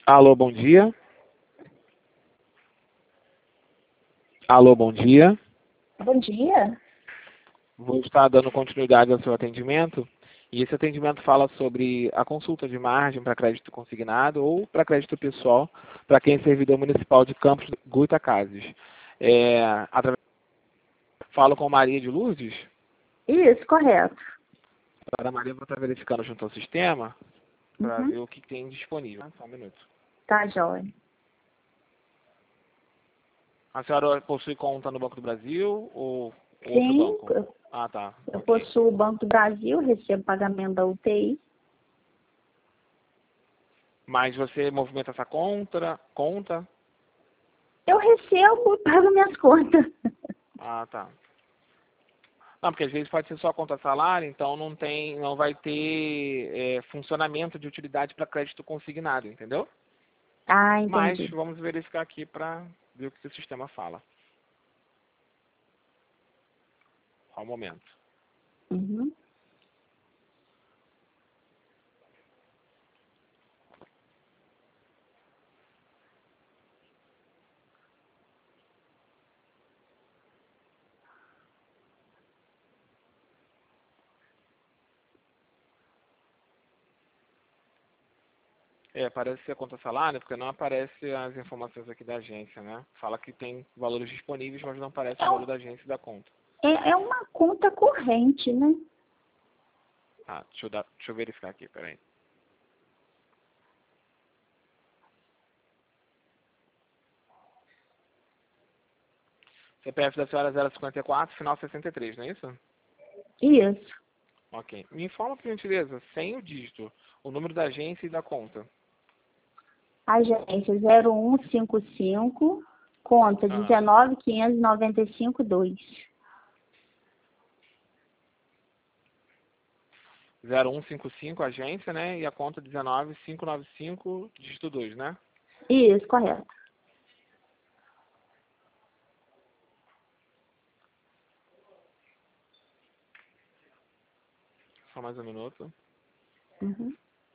Alô, bom dia. Alô, bom dia. Bom dia. Vou estar dando continuidade ao seu atendimento. E esse atendimento fala sobre a consulta de margem para crédito consignado ou para crédito pessoal para quem é servidor municipal de Campos Goytacazes. Falo com Maria de Lourdes. Isso, correto. A Maria vai estar verificando junto ao sistema para ver o que tem disponível. Só um minuto. Tá, joia. A senhora possui conta no Banco do Brasil ou outro Sim, banco? Ah, tá. eu Ok. possuo o Banco do Brasil, recebo pagamento da UTI. Mas você movimenta essa conta? Eu recebo e pago minhas contas. Ah, tá. Não, porque às vezes pode ser só conta salário, então não vai ter funcionamento de utilidade para crédito consignado, entendeu? Ah, Mas entendi. vamos verificar aqui para ver o que o sistema fala. Só um momento. Uhum. Parece ser conta salário, porque não aparece as informações aqui da agência, né? Fala que tem valores disponíveis, mas não aparece o valor da agência e da conta. É uma conta corrente, né? Ah, deixa eu verificar aqui, peraí. CPF da senhora 054, final 63, não é isso? Isso. Ok. Me informa, por gentileza, sem o dígito, o número da agência e da conta. Agência 0155, conta Ah, 19.595.2. 0155, agência, né? E a conta 19595, dígito 2, né? Isso, correto. Só mais um minuto. Uhum.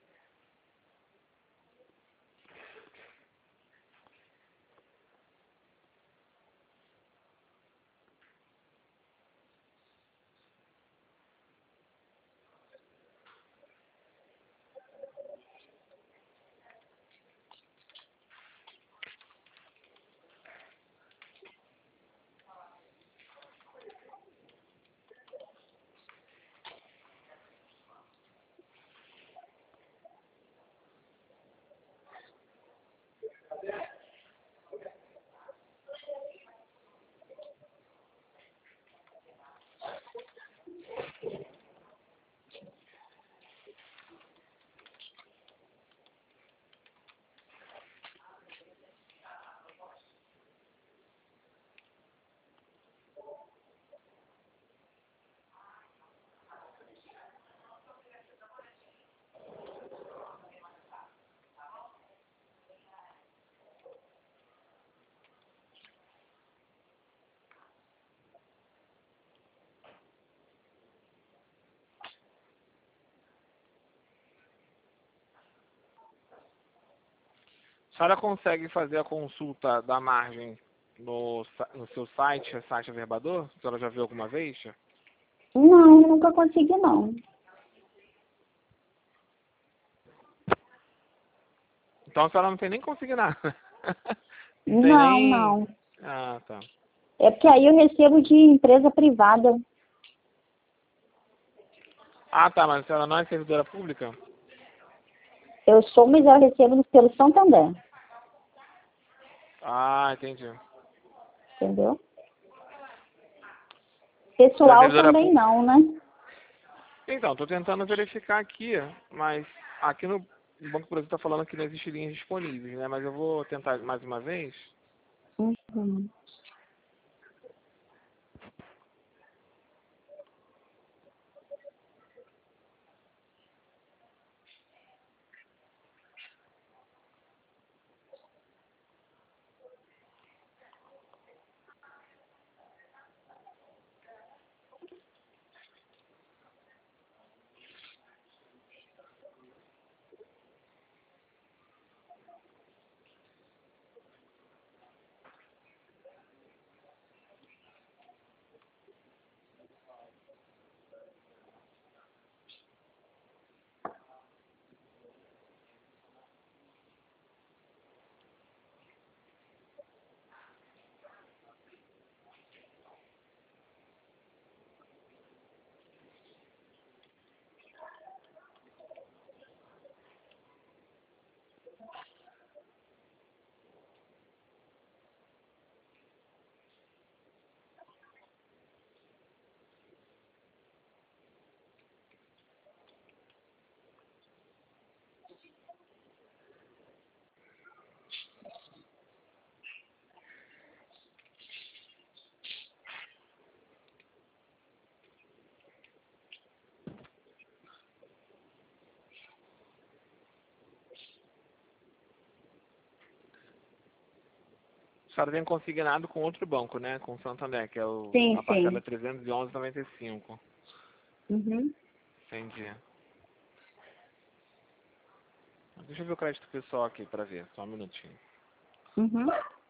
A senhora consegue fazer a consulta da margem no seu site Averbador? A senhora já viu alguma vez? Não, nunca consegui, não. Então a senhora não tem nem consignado. Não tem Não, nem... não. Ah, tá. É porque aí eu recebo de empresa privada. Ah, tá, mas a senhora não é servidora pública? Eu sou, mas eu recebo pelo Santander. Ah, entendi. Entendeu? Você é Pessoal servidora também pública? não, né? Então, estou tentando verificar aqui, mas aqui no Banco do Brasil está falando que não existe linhas disponíveis, né? Mas eu vou tentar mais uma vez. Uhum. A senhora tem consignado com outro banco, né? Com o Santander, que é Sim, a parcela sim. 311,95. Uhum. Entendi. Deixa eu ver o crédito pessoal aqui para ver, só um minutinho. Uhum.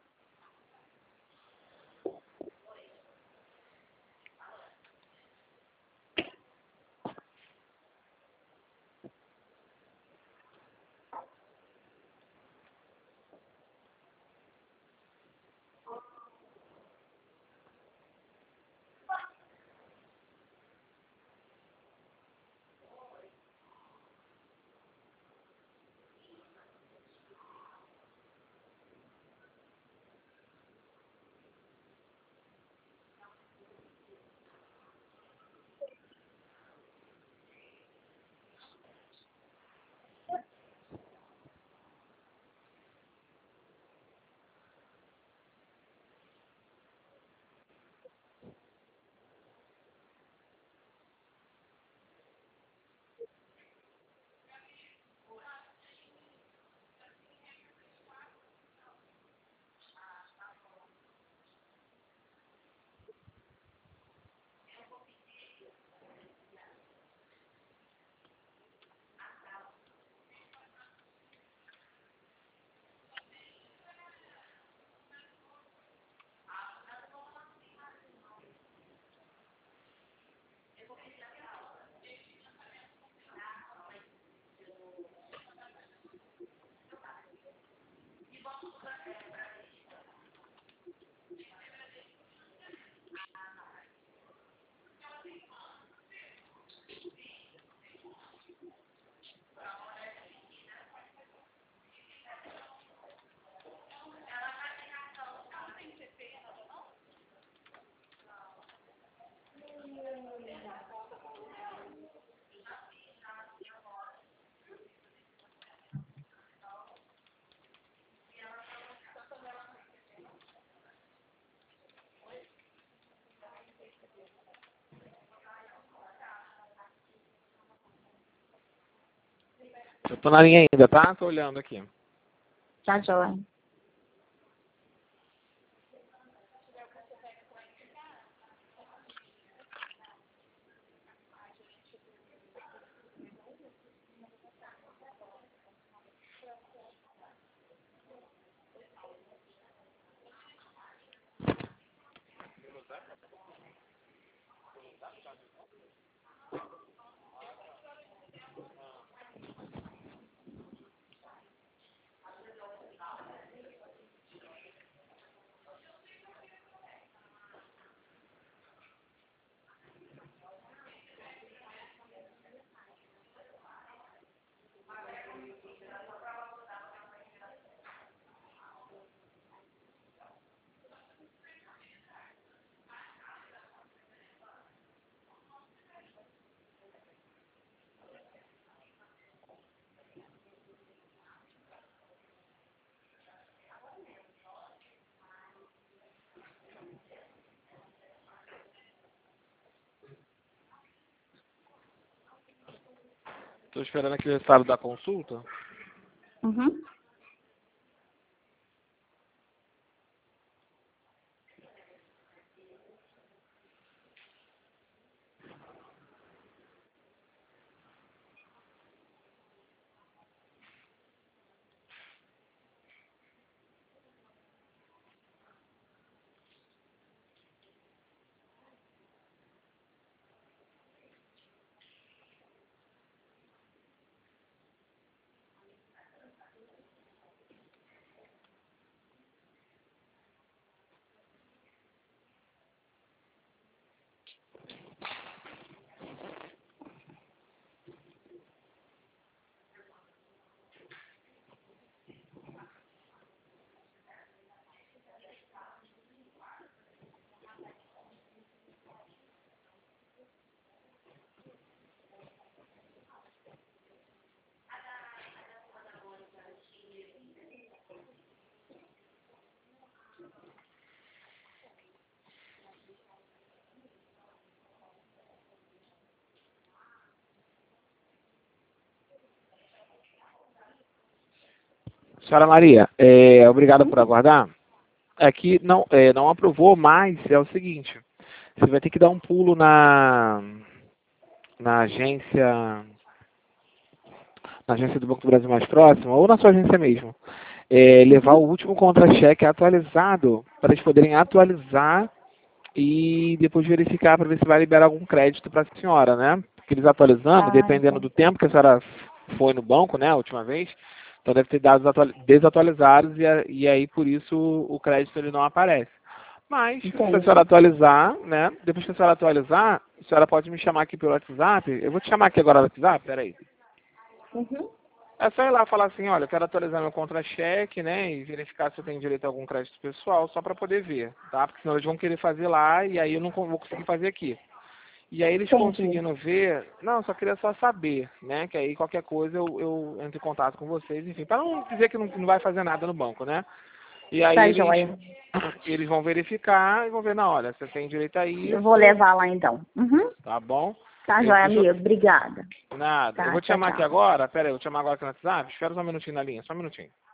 Eu tô na linha ainda, tá? Tô olhando aqui. Tá joia. Tô esperando aqui o resultado da consulta. Uhum. Senhora Maria, obrigado por aguardar. É que não aprovou, mas é o seguinte, você vai ter que dar um pulo na agência do Banco do Brasil mais próxima, ou na sua agência mesmo, levar o último contra-cheque atualizado, para eles poderem atualizar e depois verificar para ver se vai liberar algum crédito para a senhora, né? Porque eles atualizando, dependendo do tempo que a senhora foi no banco, né, a última vez, então deve ter dados desatualizados e aí por isso o crédito ele não aparece. Mas, se a senhora atualizar, né, depois que a senhora atualizar, a senhora pode me chamar aqui pelo WhatsApp, eu vou te chamar aqui agora no WhatsApp, peraí. É só ir lá e falar assim, olha, eu quero atualizar meu contra-cheque, né, e verificar se eu tenho direito a algum crédito pessoal, só para poder ver, tá? Porque senão eles vão querer fazer lá e aí eu não vou conseguir fazer aqui. E aí eles conseguindo ver, não, só queria só saber, né, que aí qualquer coisa eu entro em contato com vocês, enfim, para não dizer que não vai fazer nada no banco, né? E aí eles vão verificar e vão ver, não, olha, você tem direito a isso. Eu vou levar lá então. Tá bom? Tá, joia, amigo. Obrigada. Nada. Tá, eu vou te chamar aqui agora. Pera aí, eu vou te chamar agora aqui no WhatsApp. Espera só um minutinho na linha, só um minutinho.